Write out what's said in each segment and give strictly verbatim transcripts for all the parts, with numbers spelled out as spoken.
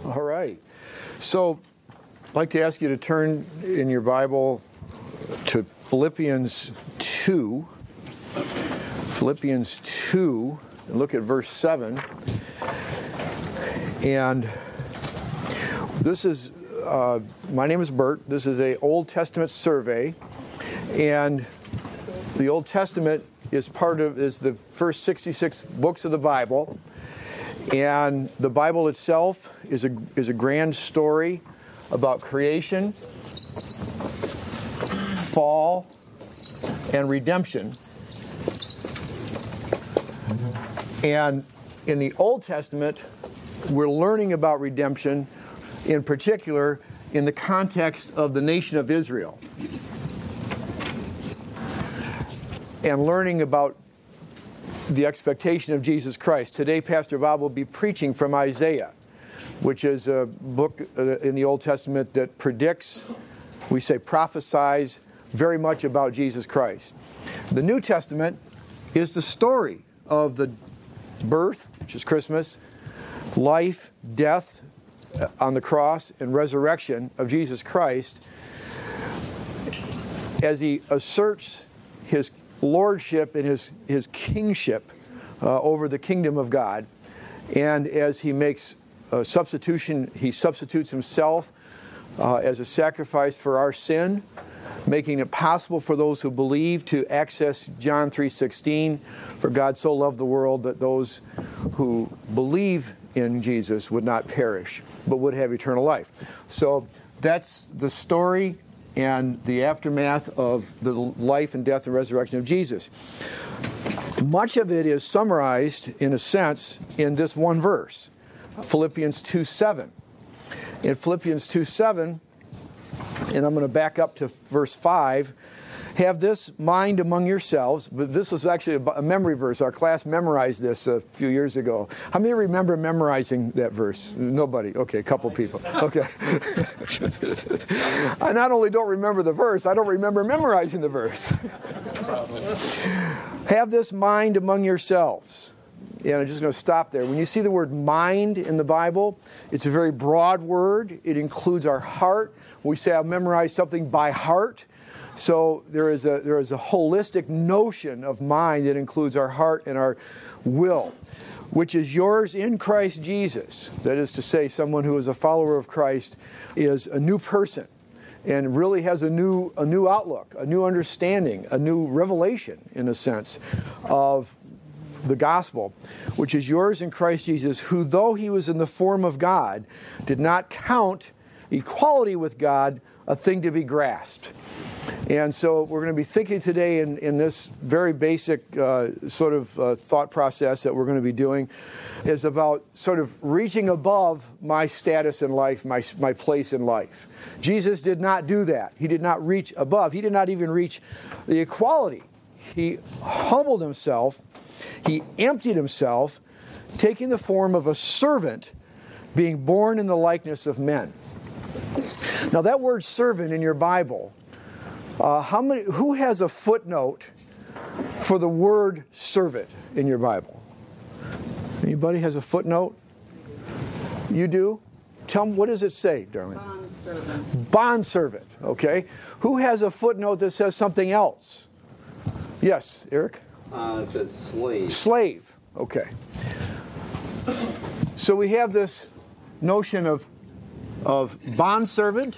All right. So I'd like to ask you to turn in your Bible to Philippians two. Philippians two, and look at verse seven. And this is, uh, my name is Bert. This is a Old Testament survey. And the Old Testament is part of, is the first sixty-six books of the Bible. And the Bible itself is a, is a grand story about creation, fall, and redemption. And in the Old Testament, we're learning about redemption, in particular, in the context of the nation of Israel. And learning about the expectation of Jesus Christ. Today, Pastor Bob will be preaching from Isaiah, which is a book in the Old Testament that predicts, we say prophesies, very much about Jesus Christ. The New Testament is the story of the birth, which is Christmas, life, death on the cross, and resurrection of Jesus Christ as he asserts his lordship and his, his kingship uh, over the kingdom of God. And as he makes a substitution, he substitutes himself uh, as a sacrifice for our sin, making it possible for those who believe to access John three sixteen, for God so loved the world that those who believe in Jesus would not perish, but would have eternal life. So that's the story and the aftermath of the life and death and resurrection of Jesus. Much of it is summarized, in a sense, in this one verse, Philippians two seven. In Philippians two seven, and I'm going to back up to verse five, have this mind among yourselves. But this was actually a memory verse. Our class memorized this a few years ago. How many remember memorizing that verse? Nobody. Okay, a couple people. Okay. I not only don't remember the verse, I don't remember memorizing the verse. Have this mind among yourselves. And I'm just going to stop there. When you see the word mind in the Bible, it's a very broad word. It includes our heart. We say I'll memorize something by heart. So there is a there is a holistic notion of mind that includes our heart and our will, which is yours in Christ Jesus. That is to say, someone who is a follower of Christ is a new person and really has a new a new outlook, a new understanding, a new revelation, in a sense, of the gospel, which is yours in Christ Jesus, who, though he was in the form of God, did not count equality with God a thing to be grasped. And so we're going to be thinking today in, in this very basic uh, sort of uh, thought process that we're going to be doing is about sort of reaching above my status in life, my, my place in life. Jesus did not do that. He did not reach above. He did not even reach the equality. He humbled himself. He emptied himself, taking the form of a servant, being born in the likeness of men. Now that word servant in your Bible, uh, how many? Who has a footnote for the word servant in your Bible? Anybody has a footnote? You do? Tell me, what does it say, darling? Bondservant. Bondservant, okay. Who has a footnote that says something else? Yes, Eric? Uh, it says slave. Slave, okay. So we have this notion of of bondservant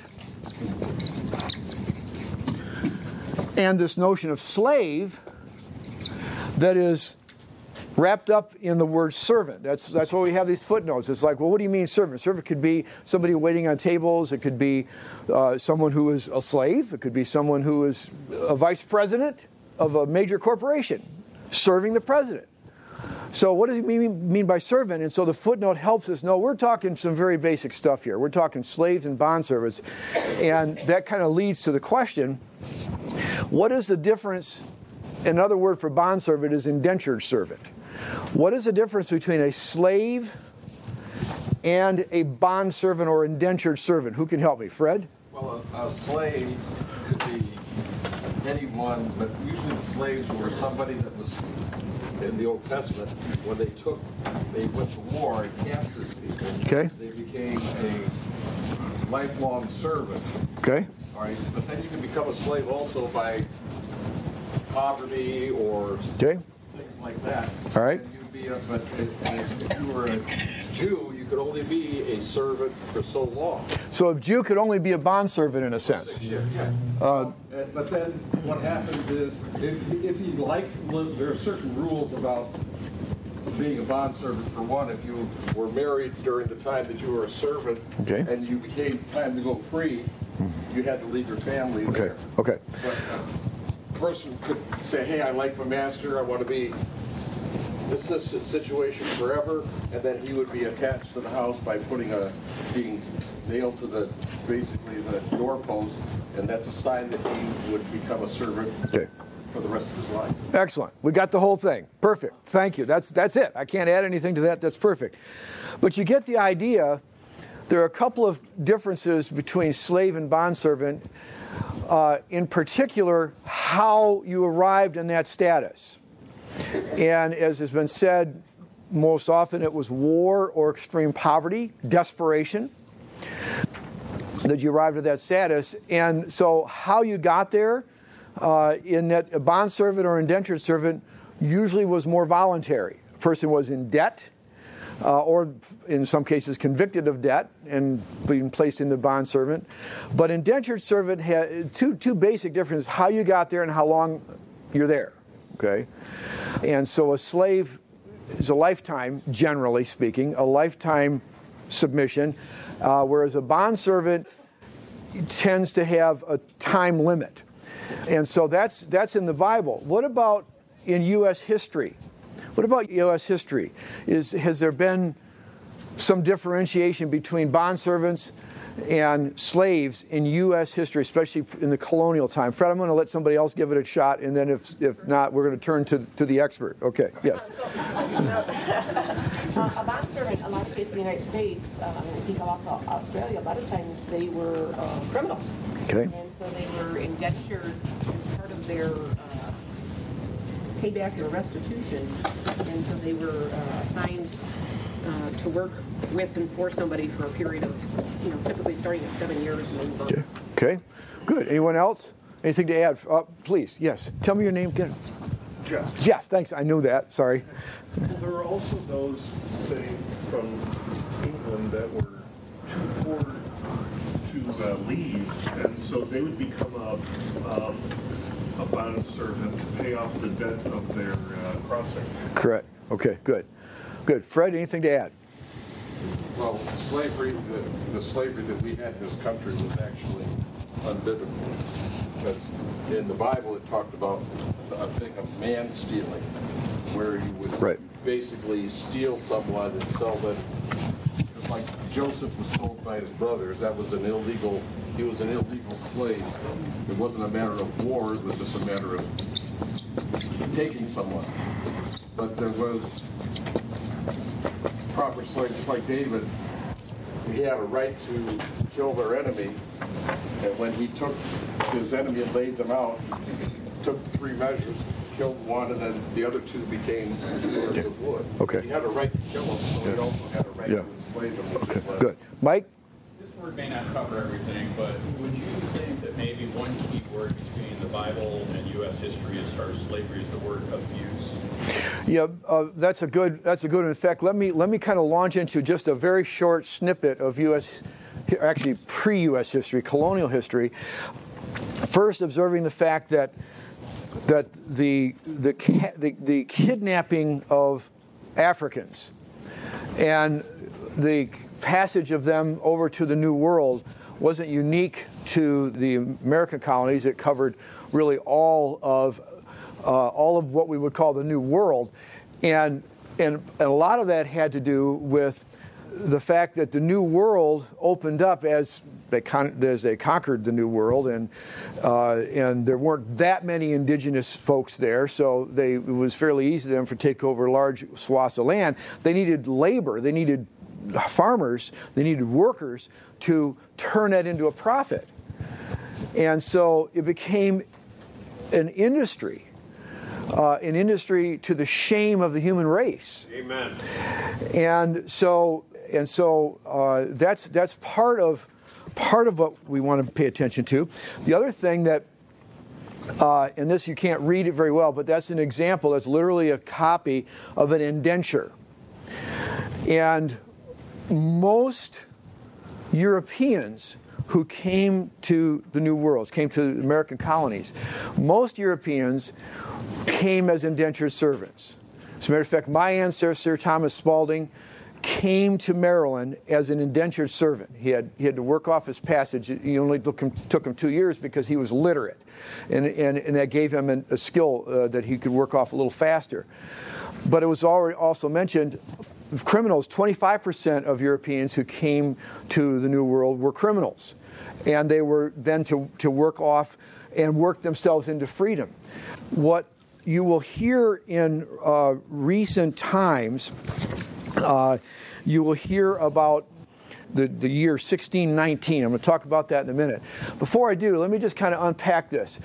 and this notion of slave that is wrapped up in the word servant. That's that's why we have these footnotes. It's like, well, what do you mean servant? Servant could be somebody waiting on tables. It could be uh, someone who is a slave. It could be someone who is a vice president of a major corporation serving the president. So what does he mean, mean by servant? And so the footnote helps us know we're talking some very basic stuff here. We're talking slaves and bondservants. And that kind of leads to the question, what is the difference? Another word for bondservant is indentured servant. What is the difference between a slave and a bondservant or indentured servant? Who can help me? Fred? Well, a, a slave could be anyone, but usually the slaves were somebody that was in the Old Testament, when they took, they went to war and captured people, Okay. they became a lifelong servant. Okay. All right, but then you can become a slave also by poverty or Okay. things like that. All right. And you'd be a, but if you were a Jew, you could only be a servant for so long. So a Jew could only be a bondservant in a sense. Yeah, yeah. Uh, And- But then what happens is, if, if you like, there are certain rules about being a bondservant. For one, if you were married during the time that you were a servant, Okay. and you became time to go free, you had to leave your family Okay. there. Okay. But a person could say, hey, I like my master, I want to be this is a situation forever, and then he would be attached to the house by putting a, being nailed to the, basically the doorpost, and that's a sign that he would become a servant Okay. for the rest of his life. Excellent. We got the whole thing. Perfect. Thank you. That's that's it. I can't add anything to that. That's perfect. But you get the idea. There are a couple of differences between slave and bondservant. Uh, in particular, how you arrived in that status. And as has been said, most often it was war or extreme poverty, desperation, that you arrived at that status. And so how you got there, uh, in that a bondservant or indentured servant usually was more voluntary. A person was in debt, uh, or in some cases convicted of debt and being placed in the bondservant. But indentured servant had two, two basic differences: how you got there and how long you're there. Okay? And so a slave is a lifetime, generally speaking, a lifetime submission, uh, whereas a bondservant tends to have a time limit. And so that's that's in the Bible. What about in U S history? What about U S history? Is has there been some differentiation between bondservants and slaves in U S history, especially in the colonial time? Fred, I'm going to let somebody else give it a shot, and then if if not, we're going to turn to to the expert. Okay, yes. So, you know, uh, a bondservant, a lot of cases in the United States, um, and I think also Australia, a lot of times they were uh, criminals. Okay. And so they were indentured as part of their uh, payback or restitution, and so they were uh, assigned uh, to work with and for somebody for a period of, you know, typically starting at seven years and then Okay. Okay. Good. Anyone else? Anything to add? Uh, please. Yes. Tell me your name again. Jeff. Jeff. Thanks. I knew that. Sorry. Well, there were also those, say, from England that were too poor to uh, leave, and so they would become a, um, a bond servant to pay off the debt of their uh, crossing. Correct. Okay. Good. Good. Fred, anything to add? Well, slavery, the, the slavery that we had in this country was actually unbiblical, because in the Bible it talked about a thing of man stealing, where you would Right. basically steal someone and sell them. Just like Joseph was sold by his brothers, that was an illegal, he was an illegal slave. It wasn't a matter of war, it was just a matter of taking someone. But there was proper slave, just like David, he had a right to kill their enemy, and when he took his enemy and laid them out, took three measures, killed one, and then the other two became pillars of wood. Okay. He had a right to kill them, so he Yeah. also had a right Yeah. to enslave them. which Okay. was- Good. Mike? This word may not cover everything, but would you think that maybe one key word between the Bible and U S history as far as slavery is the word abuse? Yeah, uh, that's a good. That's a good. In fact, let me let me kind of launch into just a very short snippet of U S, actually pre-U S history, colonial history. First, observing the fact that that the the ca- the, the kidnapping of Africans and the passage of them over to the New World wasn't unique to the American colonies. It covered really all of uh, all of what we would call the New World, and, and and a lot of that had to do with the fact that the New World opened up as they con- as they conquered the New World, and uh, and there weren't that many indigenous folks there, so they it was fairly easy for them to take over large swaths of land. They needed labor. They needed farmers, they needed workers to turn that into a profit. And so it became an industry, uh, an industry to the shame of the human race. Amen. And so and so uh, that's that's part of part of what we want to pay attention to. The other thing that, uh, and this you can't read it very well, but that's an example. That's literally a copy of an indenture. And most Europeans who came to the New World, came to the American colonies, most Europeans came as indentured servants. As a matter of fact, my ancestor, Thomas Spalding, came to Maryland as an indentured servant. He had he had to work off his passage. It only took him, took him two years because he was literate, and and, and that gave him an, a skill uh, that he could work off a little faster. But it was already also mentioned, criminals, twenty-five percent of Europeans who came to the New World were criminals. And they were then to, to work off and work themselves into freedom. What you will hear in uh, recent times, uh, you will hear about the, the year sixteen nineteen. I'm going to talk about that in a minute. Before I do, let me just kind of unpack this.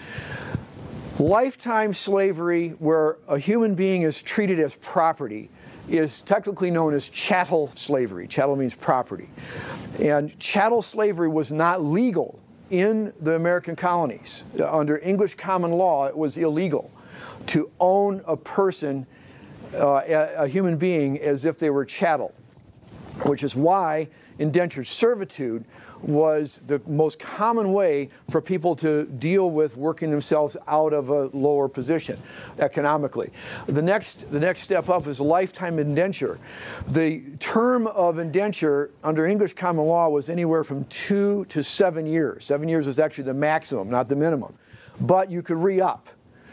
Lifetime slavery, where a human being is treated as property, is technically known as chattel slavery. Chattel means property. And chattel slavery was not legal in the American colonies. Under English common law, it was illegal to own a person, uh, a, a human being, as if they were chattel, which is why indentured servitude was the most common way for people to deal with working themselves out of a lower position economically. The next, the next step up is lifetime indenture. The term of indenture under English common law was anywhere from two to seven years. Seven years was actually the maximum, not the minimum. But you could re-up.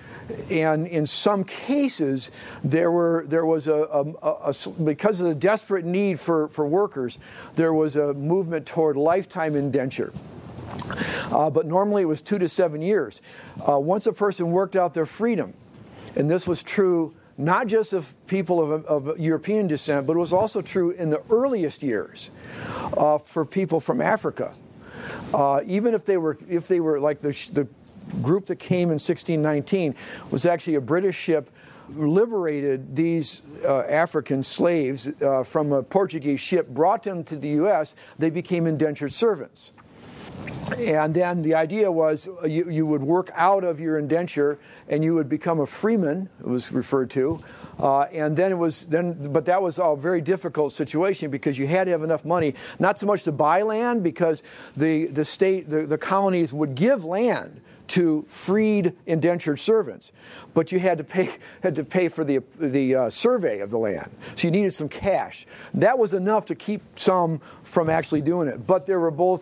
And in some cases, there were there was a, a, a, a because of the desperate need for, for workers, there was a movement toward lifetime indenture. Uh, but normally it was two to seven years. Uh, once a person worked out their freedom, and this was true not just of people of, of European descent, but it was also true in the earliest years uh, for people from Africa. Uh, even if they were if they were like the the group that came in sixteen nineteen was actually a British ship, liberated these uh, African slaves uh, from a Portuguese ship, brought them to the U S, they became indentured servants. And then the idea was you, you would work out of your indenture and you would become a freeman, it was referred to. Uh, and then it was then, but that was a very difficult situation because you had to have enough money, not so much to buy land, because the, the state, the, the colonies would give land to freed indentured servants, but you had to pay had to pay for the the uh, survey of the land. So you needed some cash. That was enough to keep some from actually doing it. But there were both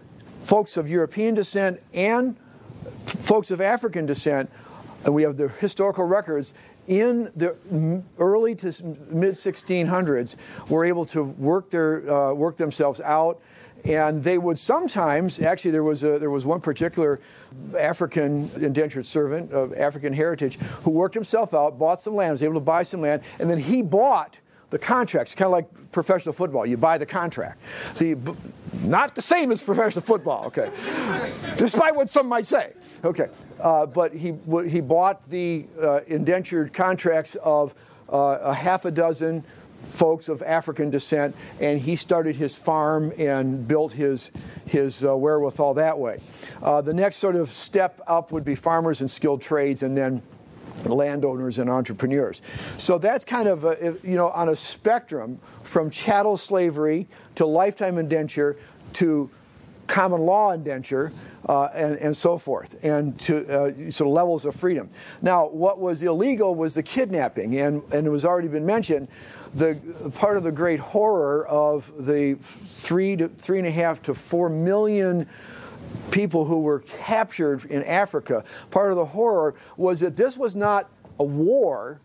folks of European descent and folks of African descent, and we have the historical records in the early to mid sixteen hundreds were able to work their uh, work themselves out. And they would sometimes, actually there was a, there was one particular African indentured servant of African heritage who worked himself out, bought some land, was able to buy some land, and then he bought the contracts, kind of like professional football. You buy the contract. See, not the same as professional football, okay, despite what some might say. Okay, uh, but he he bought the uh, indentured contracts of uh, a half a dozen folks of African descent, and he started his farm and built his his uh, wherewithal that way. Uh, the next sort of step up would be farmers and skilled trades, and then landowners and entrepreneurs. So that's kind of a, you know, on a spectrum from chattel slavery to lifetime indenture to common law indenture. Uh, and, and so forth, and to uh, sort of levels of freedom. Now, what was illegal was the kidnapping, and, and it was already been mentioned, the part of the great horror of the three to three and a half to four million people who were captured in Africa. Part of the horror was that this was not a war,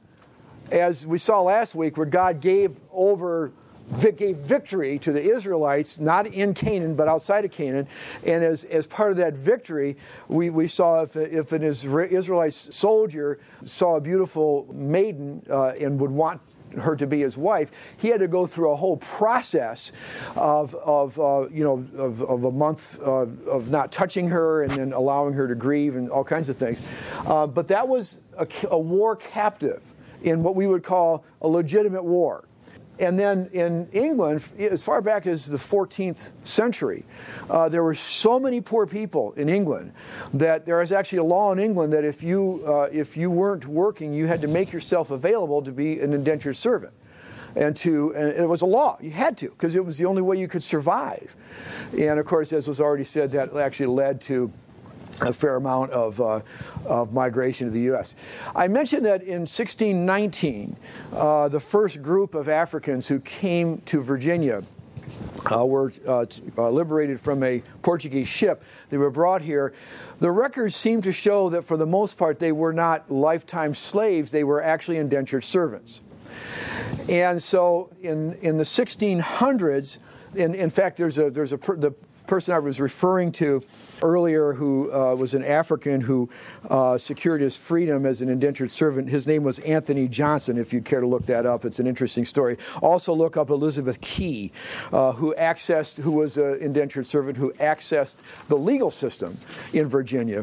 as we saw last week, where God gave over gave victory to the Israelites, not in Canaan, but outside of Canaan. And as, as part of that victory, we, we saw if, if an Israelite soldier saw a beautiful maiden uh, and would want her to be his wife, he had to go through a whole process of, of uh, you know, of, of a month uh, of not touching her and then allowing her to grieve and all kinds of things. Uh, but that was a, a war captive in what we would call a legitimate war. and then in England, as far back as the fourteenth century, uh, there were so many poor people in England that there was actually a law in England that if you uh, if you weren't working, you had to make yourself available to be an indentured servant. And to and it was a law. You had to, because it was the only way you could survive. And of course, as was already said, that actually led to a fair amount of, uh, of migration to the U S. I mentioned that in sixteen nineteen, uh, the first group of Africans who came to Virginia uh, were uh, t- uh, liberated from a Portuguese ship. They were brought here. The records seem to show that for the most part, they were not lifetime slaves. They were actually indentured servants. And so in, in the sixteen hundreds, in, in fact, there's a, there's a per, the person I was referring to earlier who uh, was an African who uh, secured his freedom as an indentured servant. His name was Anthony Johnson, if you'd care to look that up. It's an interesting story. Also look up Elizabeth Key, uh, who accessed, who was an indentured servant who accessed the legal system in Virginia.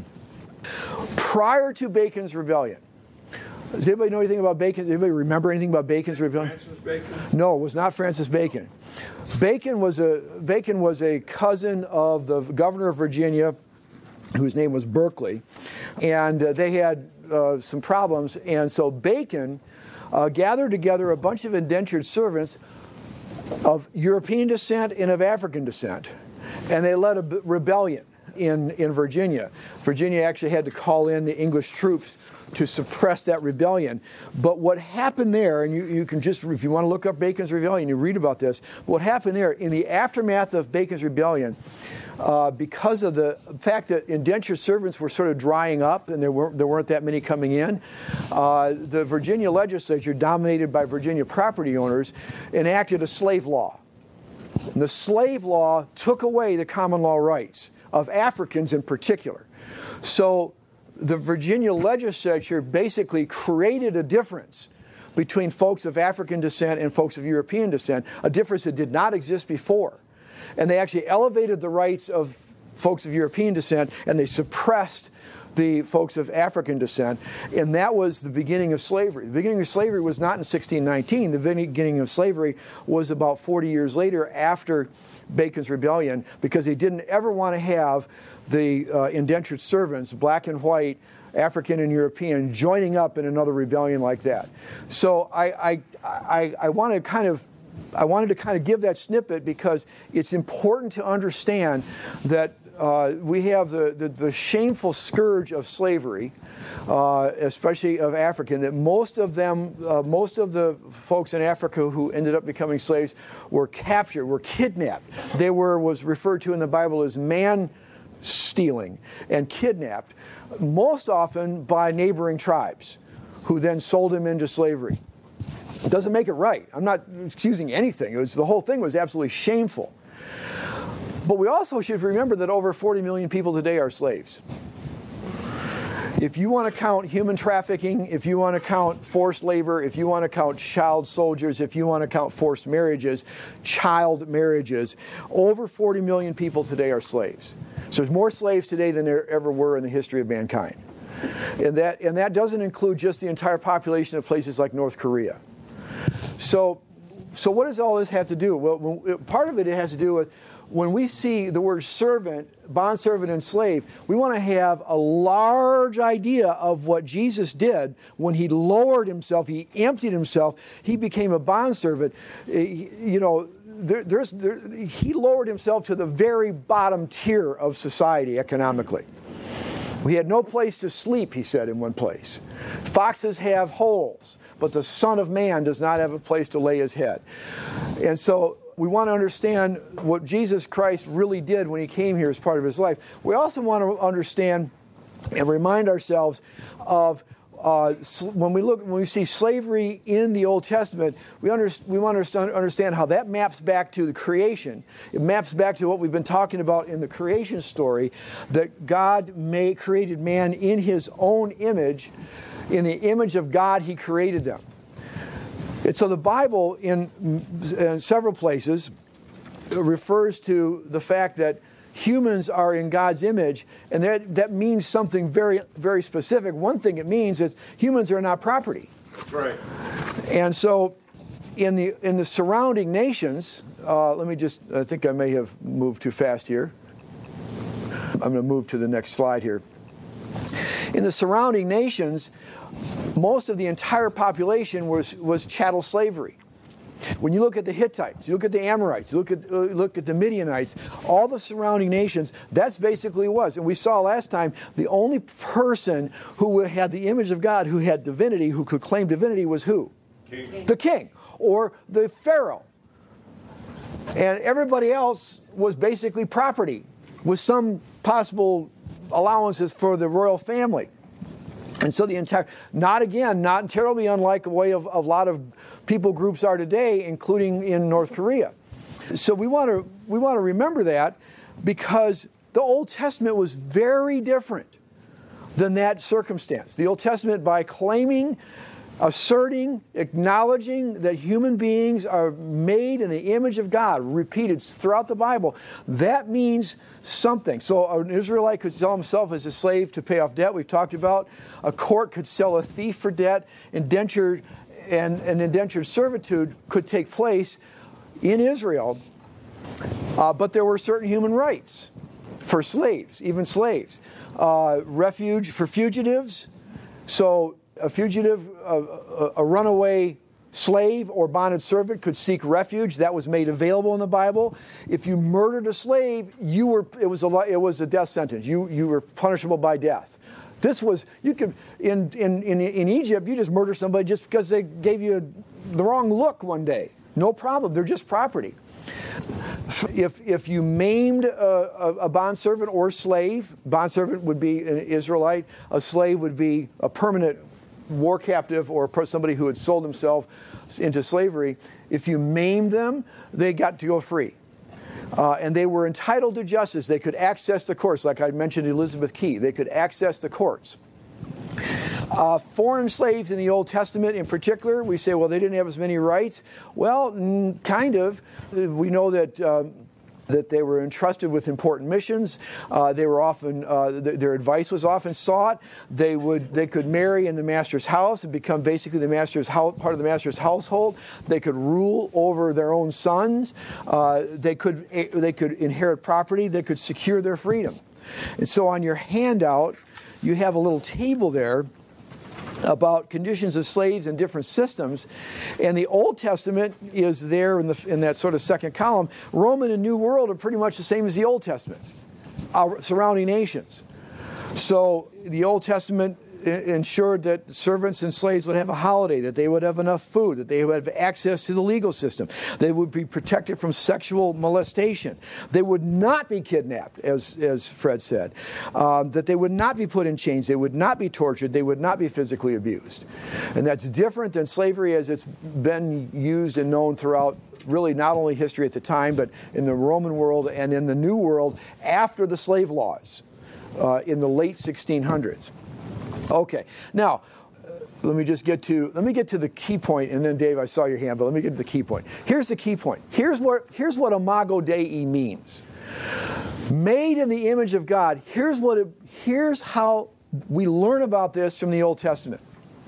Prior to Bacon's Rebellion, does anybody know anything about Bacon? Does anybody remember anything about Bacon's Rebellion? Francis Bacon? No, it was not Francis Bacon. Bacon was a Bacon was a cousin of the governor of Virginia, whose name was Berkeley, and uh, they had uh, some problems. And so Bacon uh, gathered together a bunch of indentured servants of European descent and of African descent, and they led a b- rebellion in in Virginia. Virginia actually had to call in the English troops to suppress that rebellion. But what happened there, and you, you can just, if you want to look up Bacon's Rebellion, you read about this, what happened there, in the aftermath of Bacon's Rebellion, uh, because of the fact that indentured servants were sort of drying up and there weren't, there weren't that many coming in, uh, the Virginia legislature, dominated by Virginia property owners, enacted a slave law. And the slave law took away the common law rights of Africans in particular. So the Virginia legislature basically created a difference between folks of African descent and folks of European descent, a difference that did not exist before. And they actually elevated the rights of folks of European descent, and they suppressed the folks of African descent, and that was the beginning of slavery. The beginning of slavery was not in sixteen nineteen. The beginning of slavery was about forty years later, after Bacon's Rebellion, because they didn't ever want to have the uh, indentured servants, black and white, African and European, joining up in another rebellion like that. So I, I, I, I want to kind of I wanted to kind of give that snippet because it's important to understand that uh, we have the, the, the shameful scourge of slavery, uh, especially of African, that most of them, uh, most of the folks in Africa who ended up becoming slaves were captured, were kidnapped. They were, was referred to in the Bible as man stealing and kidnapped, most often by neighboring tribes, who then sold them into slavery. It doesn't make it right. I'm not excusing anything. It was, the whole thing was absolutely shameful. But we also should remember that over forty million people today are slaves. If you want to count human trafficking, if you want to count forced labor, if you want to count child soldiers, if you want to count forced marriages, child marriages, over forty million people today are slaves. So there's more slaves today than there ever were in the history of mankind. And that, and that doesn't include just the entire population of places like North Korea. So, so what does all this have to do? Well, when, part of it, it has to do with when we see the word servant, bondservant, and slave, we want to have a large idea of what Jesus did when he lowered himself, he emptied himself, he became a bondservant. You know, there, there's, there, he lowered himself to the very bottom tier of society economically. We had no place to sleep, he said in one place. Foxes have holes, but the Son of Man does not have a place to lay his head. And so we want to understand what Jesus Christ really did when he came here as part of his life. We also want to understand and remind ourselves of uh, when we look, when we see slavery in the Old Testament, we, under, we want to understand how that maps back to the creation. It maps back to what we've been talking about in the creation story, that God made, created man in his own image. In the image of God, he created them. And so the Bible, in, in several places, refers to the fact that humans are in God's image, and that, that means something very, very specific. One thing it means is humans are not property. Right. And so in the in the surrounding nations, uh, let me just, I think I may have moved too fast here. I'm going to move to the next slide here. In the surrounding nations, most of the entire population was, was chattel slavery. When you look at the Hittites, you look at the Amorites, you look at uh, look at the Midianites, all the surrounding nations, that's basically what it was. And we saw last time the only person who had the image of God, who had divinity, who could claim divinity, was who? King. The king, or the pharaoh. And everybody else was basically property, with some possible allowances for the royal family. And so the entire, not again, not terribly unlike the way of, of a lot of people groups are today, including in North Korea. So we want to we want to remember that, because the Old Testament was very different than that circumstance. The Old Testament, by claiming, asserting, acknowledging that human beings are made in the image of God, repeated throughout the Bible, that means something. So an Israelite could sell himself as a slave to pay off debt, we've talked about. A court could sell a thief for debt. Indentured and an indentured servitude could take place in Israel, uh, but there were certain human rights for slaves, even slaves. Uh, refuge for fugitives. So a fugitive, a, a runaway slave or bonded servant could seek refuge. That was made available in the Bible. If you murdered a slave, you were it was a it was a death sentence. You you were punishable by death. This was you could in in in, in Egypt, you just murder somebody just because they gave you a, the wrong look one day. No problem. They're just property. If if you maimed a, a bondservant or slave, bondservant would be an Israelite. A slave would be a permanent war captive or somebody who had sold himself into slavery. If you maimed them, they got to go free. Uh, and they were entitled to justice. They could access the courts, like I mentioned Elizabeth Key. They could access the courts. Uh, foreign slaves in the Old Testament in particular, we say, well, they didn't have as many rights. Well, mm, kind of. We know that uh, that they were entrusted with important missions. Uh, they were often uh, th- their advice was often sought. They would they could marry in the master's house and become basically the master's house, part of the master's household. They could rule over their own sons. Uh, they could they could inherit property. They could secure their freedom. And so on your handout, you have a little table there about conditions of slaves in different systems, and the Old Testament is there in the in that sort of second column. Roman and New World are pretty much the same as the Old Testament, our surrounding nations. So the Old Testament ensured that servants and slaves would have a holiday, that they would have enough food, that they would have access to the legal system, they would be protected from sexual molestation, they would not be kidnapped, as, as Fred said, um, that they would not be put in chains, they would not be tortured, they would not be physically abused. And that's different than slavery as it's been used and known throughout really not only history at the time, but in the Roman world and in the New World after the slave laws uh, in the late sixteen hundreds. Okay, now uh, let me just get to let me get to the key point, and then Dave, I saw your hand, but let me get to the key point. Here's the key point. Here's what here's what Imago Dei means. Made in the image of God. Here's what it, here's how we learn about this from the Old Testament.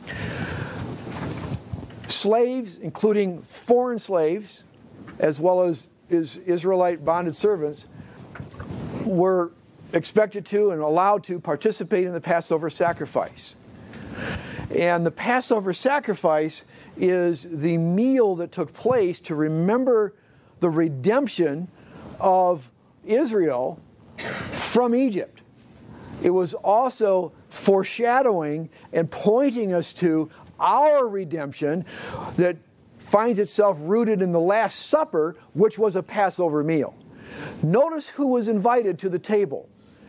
Slaves, including foreign slaves, as well as is Israelite bonded servants, were expected to and allowed to participate in the Passover sacrifice. And the Passover sacrifice is the meal that took place to remember the redemption of Israel from Egypt. It was also foreshadowing and pointing us to our redemption that finds itself rooted in the Last Supper, which was a Passover meal. Notice who was invited to the table.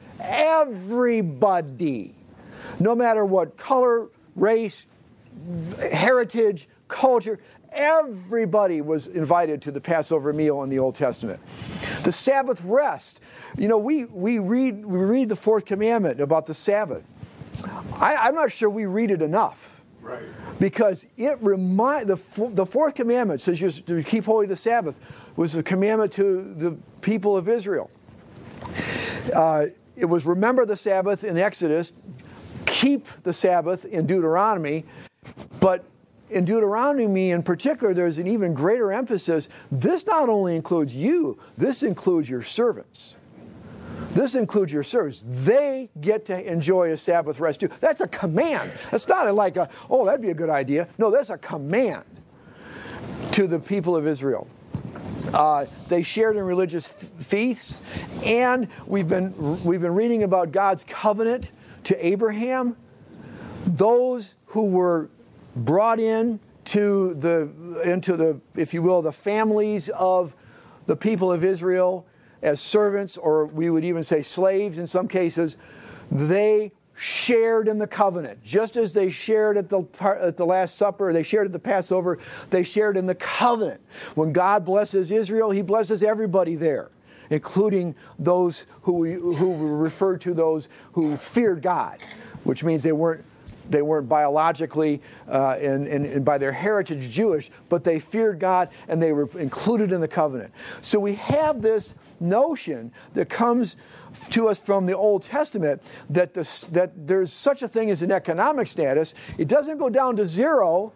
Everybody, no matter what color, race, heritage, culture, everybody was invited to the Passover meal in the Old Testament. The Sabbath rest. You know, we, we read we read the fourth commandment about the Sabbath. I, I'm not sure we read it enough. Right. Because it remind the the fourth commandment says you to keep holy the Sabbath was a commandment to the people of Israel. Uh, It was remember the Sabbath in Exodus, keep the Sabbath in Deuteronomy, but in Deuteronomy in particular, there's an even greater emphasis. This not only includes you, this includes your servants. This includes your servants. They get to enjoy a Sabbath rest too. That's a command. That's not like a, oh, that'd be a good idea. No, that's a command to the people of Israel. Uh, they shared in religious f- feasts, and we've been we've been reading about God's covenant to Abraham. Those who were brought in to the into the, if you will, the families of the people of Israel as servants, or we would even say slaves in some cases, they shared in the covenant. Just as they shared at the at the Last Supper, they shared at the Passover, they shared in the covenant. When God blesses Israel, He blesses everybody there, including those who who were referred to those who feared God, which means they weren't They weren't biologically uh, and, and, and by their heritage Jewish, but they feared God and they were included in the covenant. So we have this notion that comes to us from the Old Testament that, the, that there's such a thing as an economic status. It doesn't go down to zero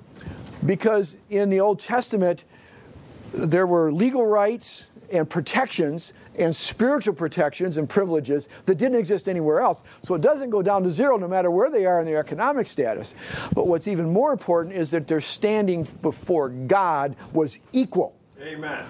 because in the Old Testament there were legal rights and protections and spiritual protections and privileges that didn't exist anywhere else. So it doesn't go down to zero no matter where they are in their economic status. But what's even more important is that their standing before God was equal. Amen.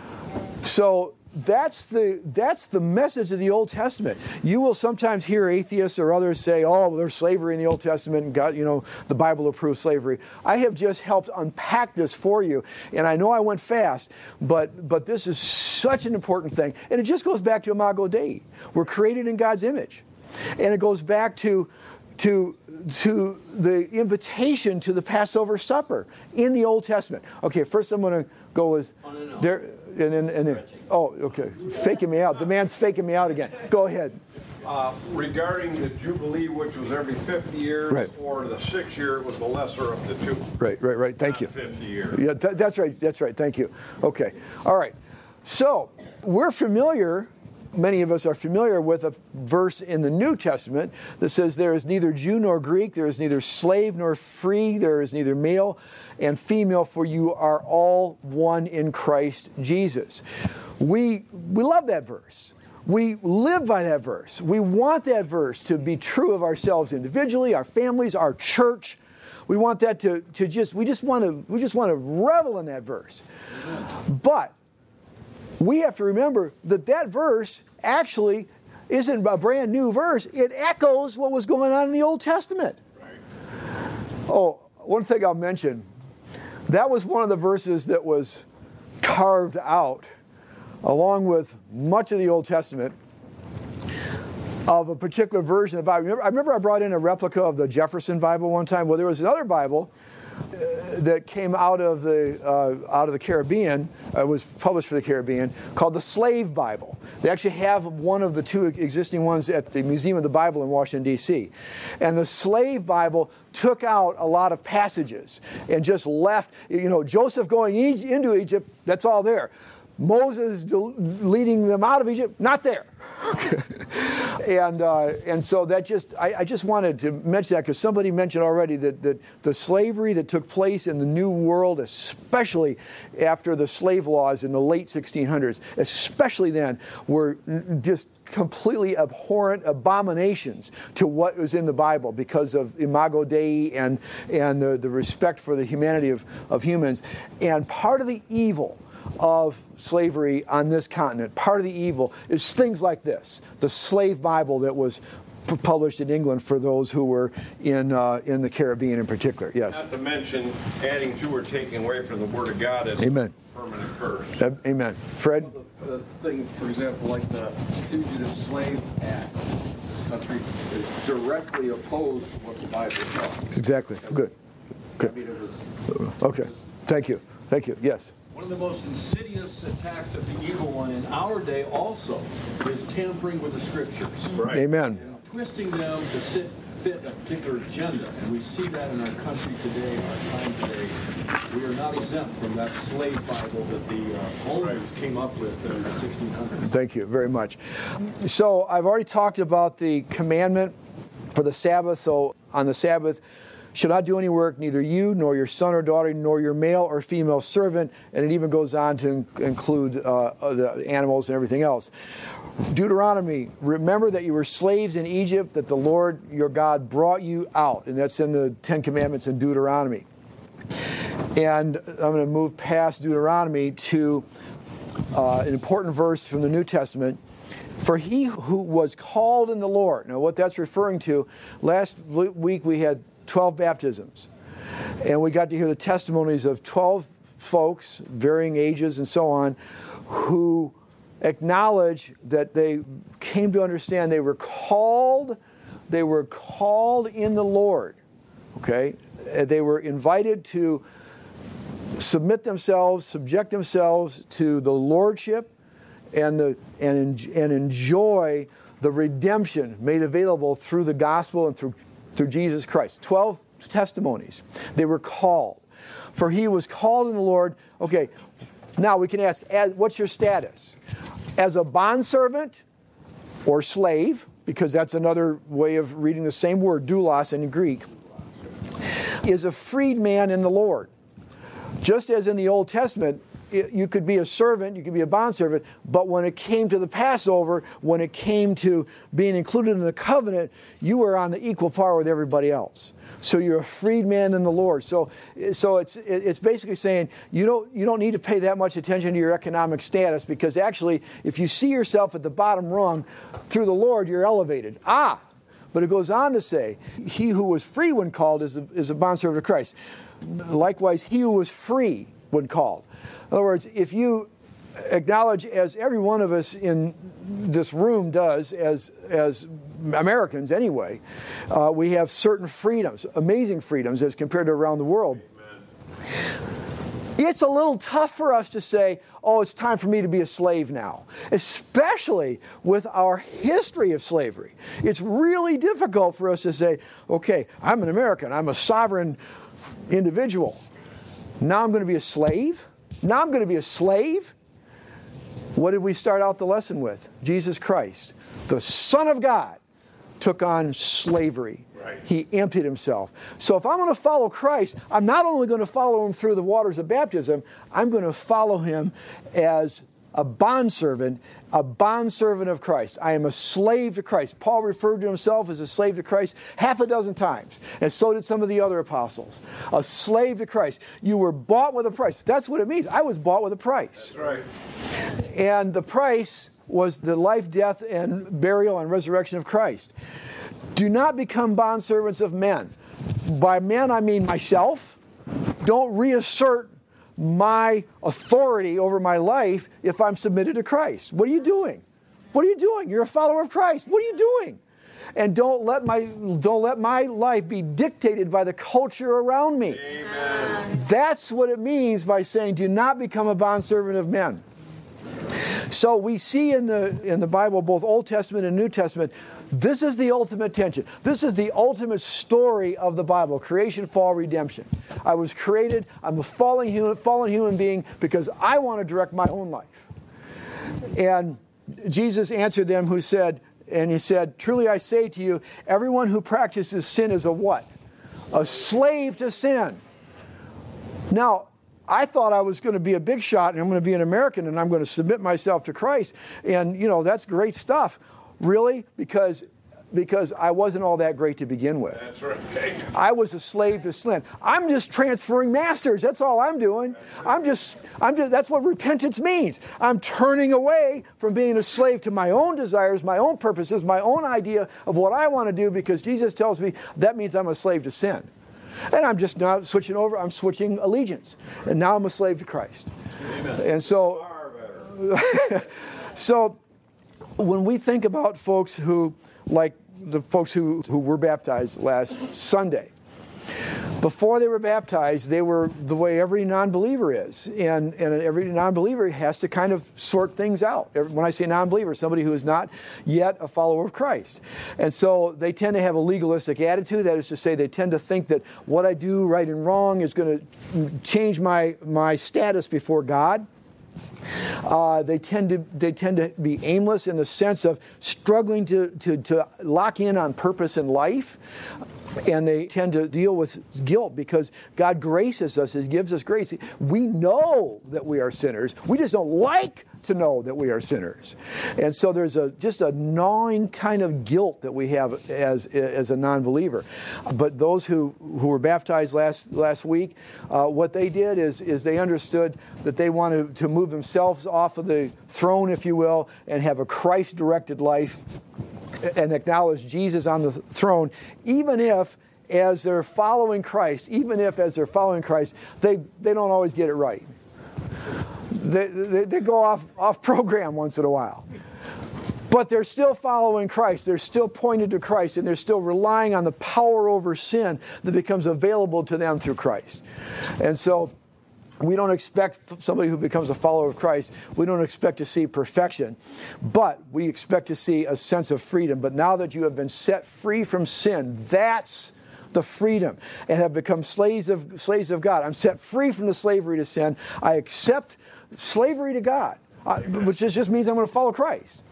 So that's the that's the message of the Old Testament. You will sometimes hear atheists or others say, "Oh, there's slavery in the Old Testament, and God, you know, the Bible approves slavery." I have just helped unpack this for you, and I know I went fast, but but this is such an important thing, and it just goes back to Imago Dei. We're created in God's image, and it goes back to to to the invitation to the Passover supper in the Old Testament. Okay, first I'm going to go with Oh, no, no. there. And then, and then, oh, okay. Faking me out. The man's faking me out again. Go ahead. Uh, regarding the Jubilee, which was every fifty years, Right. or the six year, it was the lesser of the two. Right, right, right. Thank you. Not fifty years. Yeah, th- that's right. That's right. Thank you. Okay. All right. So we're familiar, many of us are familiar with a verse in the New Testament that says there is neither Jew nor Greek, there is neither slave nor free, there is neither male and female, for you are all one in Christ Jesus. We we love that verse. We live by that verse. We want that verse to be true of ourselves individually, our families, our church. We want that to, to just we just want to we just want to revel in that verse. But we have to remember that that verse actually isn't a brand new verse. It echoes what was going on in the Old Testament. Right. Oh, one thing I'll mention. That was one of the verses that was carved out, along with much of the Old Testament, of a particular version of the Bible. I remember, I remember I brought in a replica of the Jefferson Bible one time. Well, there was another Bible that came out of the uh, out of the Caribbean, uh, was published for the Caribbean, called the Slave Bible. They actually have one of the two existing ones at the Museum of the Bible in Washington, D C And the Slave Bible took out a lot of passages and just left, you know, Joseph going e- into Egypt, that's all there. Moses del- leading them out of Egypt, not there. and uh, and so that just, I, I just wanted to mention that because somebody mentioned already that, that the slavery that took place in the New World, especially after the slave laws in the late sixteen hundreds, especially then, were just completely abhorrent abominations to what was in the Bible because of Imago Dei and, and the, the respect for the humanity of, of humans. And part of the evil of slavery on this continent, part of the evil is things like this. The Slave Bible that was p- published in England for those who were in uh, in the Caribbean in particular. Yes. Not to mention adding to or taking away from the Word of God is Amen. a permanent curse. Uh, amen. Fred? The, the thing, for example, like the Fugitive Slave Act in this country is directly opposed to what the Bible says. Exactly. Good. I mean, it was... Okay. Thank you. Thank you. Yes. One of the most insidious attacks of the evil one in our day also is tampering with the scriptures. Right. Amen. And twisting them to sit, fit a particular agenda. And we see that in our country today, our time today. We are not exempt from that slave Bible that the uh, owners came up with in the sixteen hundreds. Thank you very much. So I've already talked about the commandment for the Sabbath. So on the Sabbath, shall not do any work, neither you, nor your son or daughter, nor your male or female servant, and it even goes on to in- include uh, the animals and everything else. Deuteronomy, remember that you were slaves in Egypt, that the Lord your God brought you out. And that's in the Ten Commandments in Deuteronomy. And I'm going to move past Deuteronomy to uh, an important verse from the New Testament. For he who was called in the Lord. Now what that's referring to, last week we had twelve baptisms. And we got to hear the testimonies of twelve folks, varying ages and so on, who acknowledge that they came to understand they were called, they were called in the Lord. Okay? They were invited to submit themselves, subject themselves to the lordship and the and and enjoy the redemption made available through the gospel and through through Jesus Christ. Twelve testimonies. They were called. For he was called in the Lord. Okay, now we can ask, what's your status? As a bondservant or slave, because that's another way of reading the same word, doulos in Greek, is a freed man in the Lord. Just as in the Old Testament, it, you could be a servant, you could be a bondservant, but when it came to the Passover, when it came to being included in the covenant, you were on the equal par with everybody else. So you're a freed man in the Lord. So, so it's it's basically saying you don't you don't need to pay that much attention to your economic status, because actually, if you see yourself at the bottom rung, through the Lord, you're elevated. Ah, but it goes on to say, he who was free when called is a, is a bondservant of Christ. Likewise, he who was free when called. In other words, if you acknowledge, as every one of us in this room does, as as Americans anyway, uh, we have certain freedoms, amazing freedoms as compared to around the world. Amen. It's a little tough for us to say, oh, it's time for me to be a slave now, especially with our history of slavery. It's really difficult for us to say, okay, I'm an American, I'm a sovereign individual. Now I'm going to be a slave? Now I'm going to be a slave? What did we start out the lesson with? Jesus Christ, the Son of God, took on slavery. Right. He emptied himself. So if I'm going to follow Christ, I'm not only going to follow him through the waters of baptism, I'm going to follow him as a bondservant, a bondservant of Christ. I am a slave to Christ. Paul referred to himself as a slave to Christ half a dozen times, and so did some of the other apostles. A slave to Christ. You were bought with a price. That's what it means. I was bought with a price. That's right. And the price was the life, death, and burial and resurrection of Christ. Do not become bondservants of men. By men, I mean myself. Don't reassert my authority over my life if I'm submitted to Christ. What are you doing? What are you doing? You're a follower of Christ. What are you doing? And don't let my don't let my life be dictated by the culture around me. Amen. That's what it means by saying, do not become a bondservant of men. So we see in the in the Bible, both Old Testament and New Testament, this is the ultimate tension. This is the ultimate story of the Bible: creation, fall, redemption. I was created. I'm a fallen human, fallen human being because I want to direct my own life. And Jesus answered them who said, and he said, truly I say to you, everyone who practices sin is a what? A slave to sin. Now, I thought I was going to be a big shot and I'm going to be an American and I'm going to submit myself to Christ. And, you know, that's great stuff. Really? Because because I wasn't all that great to begin with. That's right. I was a slave to sin. I'm just transferring masters. That's all I'm doing. I'm just, I'm just, that's what repentance means. I'm turning away from being a slave to my own desires, my own purposes, my own idea of what I want to do, because Jesus tells me that means I'm a slave to sin. And I'm just now switching over, I'm switching allegiance. And now I'm a slave to Christ. Amen. And so, so when we think about folks who, like the folks who, who were baptized last Sunday, before they were baptized, they were the way every non-believer is. And, and every non-believer has to kind of sort things out. When I say non-believer, somebody who is not yet a follower of Christ. And so they tend to have a legalistic attitude. That is to say, they tend to think that what I do right and wrong is going to change my, my status before God. Uh, they tend to they tend to be aimless in the sense of struggling to, to, to lock in on purpose in life. And they tend to deal with guilt because God graces us, He gives us grace. We know that we are sinners. We just don't like to know that we are sinners. And so there's a just a gnawing kind of guilt that we have as as a non-believer. But those who, who were baptized last last week, uh, what they did is, is they understood that they wanted to move themselves off of the throne, if you will, and have a Christ-directed life and acknowledge Jesus on the throne, even if, as they're following Christ, even if, as they're following Christ, they, they don't always get it right. They, they, they go off, off program once in a while. But they're still following Christ. They're still pointed to Christ, and they're still relying on the power over sin that becomes available to them through Christ. And so we don't expect somebody who becomes a follower of Christ, we don't expect to see perfection, but we expect to see a sense of freedom. But now that you have been set free from sin, that's the freedom, and have become slaves of slaves of God. I'm set free from the slavery to sin. I accept slavery to God, uh, which just means I'm going to follow Christ.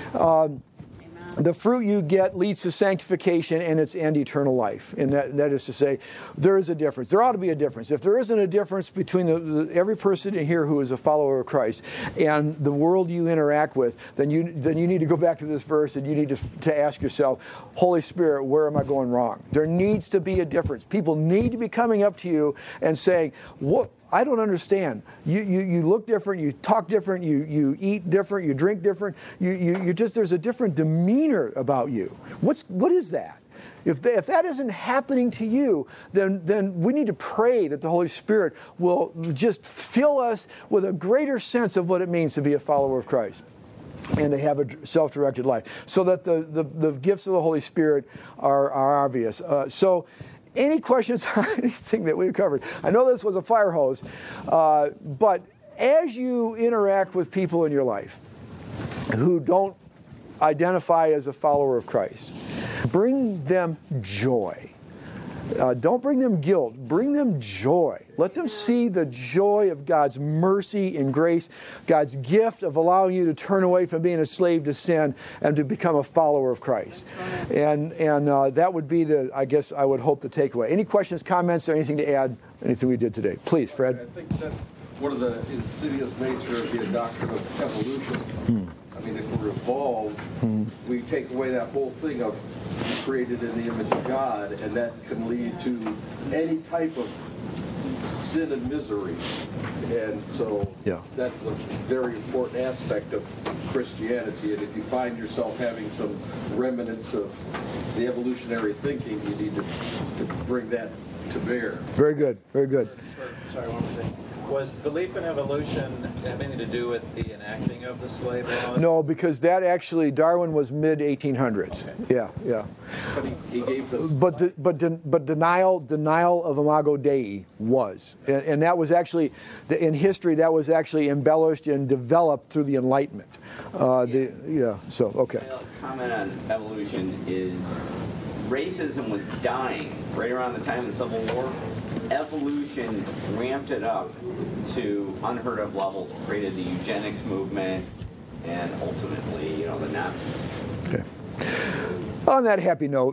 Um, The fruit you get leads to sanctification and its end eternal life. And that, that is to say, there is a difference. There ought to be a difference. If there isn't a difference between the, the, every person in here who is a follower of Christ and the world you interact with, then you then you need to go back to this verse and you need to, to ask yourself, Holy Spirit, where am I going wrong? There needs to be a difference. People need to be coming up to you and saying, what? I don't understand. You, you you look different. You talk different. You you eat different. You drink different. You you you just there's a different demeanor about you. What's what is that? If they, if that isn't happening to you, then then we need to pray that the Holy Spirit will just fill us with a greater sense of what it means to be a follower of Christ and to have a self-directed life, so that the the, the gifts of the Holy Spirit are are obvious. Uh, so. Any questions on anything that we've covered? I know this was a fire hose, uh, but as you interact with people in your life who don't identify as a follower of Christ, bring them joy. Uh, don't bring them guilt. Bring them joy. Let them see the joy of God's mercy and grace, God's gift of allowing you to turn away from being a slave to sin and to become a follower of Christ. And and uh, that would be the, I guess, I would hope the takeaway. Any questions, comments, or anything to add? Anything we did today? Please, Fred. I think that's one of the insidious nature of the doctrine of evolution. Hmm. I mean, if we're evolved, hmm. we take away that whole thing of created in the image of God, and that can lead to any type of sin and misery. And so yeah. that's a very important aspect of Christianity. And if you find yourself having some remnants of the evolutionary thinking, you need to, to bring that to bear. Very good. Very good. Sorry, one more thing. Was belief in evolution having to do with the enacting of the slave law? No, because that actually, Darwin was mid eighteen hundreds. Okay. Yeah, yeah. But he, he gave this. But de, but de, but denial denial of Imago Dei was, and, and that was actually the, in history that was actually embellished and developed through the Enlightenment. Uh, yeah. The, yeah. So okay. My comment on evolution is racism was dying right around the time of the Civil War. Evolution ramped it up to unheard of levels, created the eugenics movement, and ultimately, you know, the Nazis. Okay. On that happy note,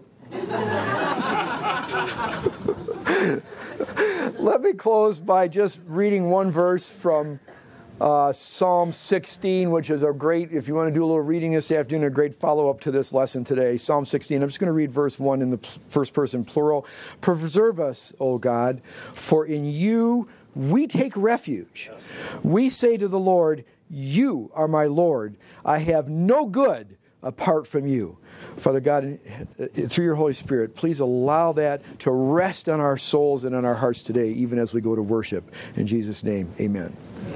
let me close by just reading one verse from uh, Psalm sixteen, which is a great, if you want to do a little reading this afternoon, a great follow-up to this lesson today. Psalm sixteen, I'm just going to read verse one in the first person plural. Preserve us, O God, for in you we take refuge. We say to the Lord, you are my Lord. I have no good apart from you. Father God, through your Holy Spirit, please allow that to rest on our souls and on our hearts today, even as we go to worship. In Jesus' name, amen.